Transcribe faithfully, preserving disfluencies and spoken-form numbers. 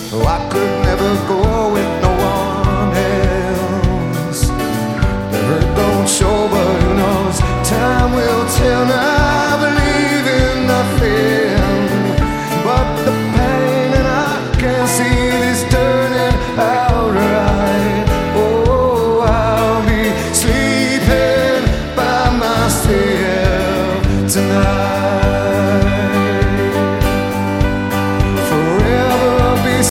Oh, I could never go with no one else. The hurt don't show, but who knows? Time will tell. Now I believe in nothing but the pain, and I can't see this turning out right. Oh, I'll be sleeping by myself tonight.